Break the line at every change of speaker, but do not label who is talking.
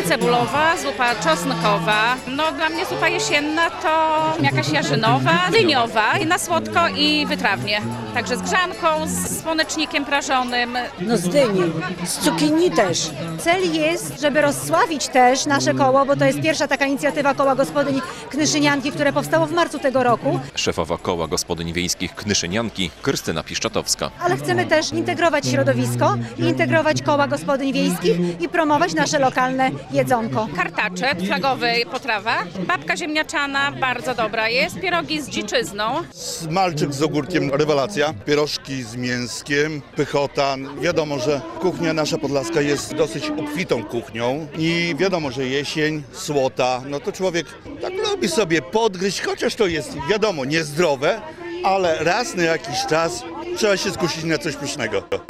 zupy cebulowa, zupa czosnkowa. No dla mnie zupa jesienna to jakaś jarzynowa, dyniowa, na słodko i wytrawnie. Także z grzanką, z słonecznikiem prażonym.
No z dyni, z cukinii też.
Cel jest, żeby rozsławić też nasze koło, bo to jest pierwsza taka inicjatywa Koła Gospodyń Knyszynianki, które powstało w marcu tego roku.
Szefowa Koła Gospodyń Wiejskich Knyszynianki Krystyna Piszczatowska.
Ale chcemy też integrować środowisko, integrować koła gospodyń wiejskich i promować nasze lokalne jedzonko.
Kartaczek, flagowy potrawa. Babka ziemniaczana, bardzo dobra jest. Pierogi z dziczyzną.
Smalczyk z ogórkiem, rewelacja. Pierożki z mięskiem, pychota. Wiadomo, że kuchnia nasza podlaska jest dosyć obfitą kuchnią i wiadomo, że jesień, słota, no to człowiek tak lubi sobie podgryźć, chociaż to jest wiadomo niezdrowe, ale raz na jakiś czas trzeba się skusić na coś pysznego.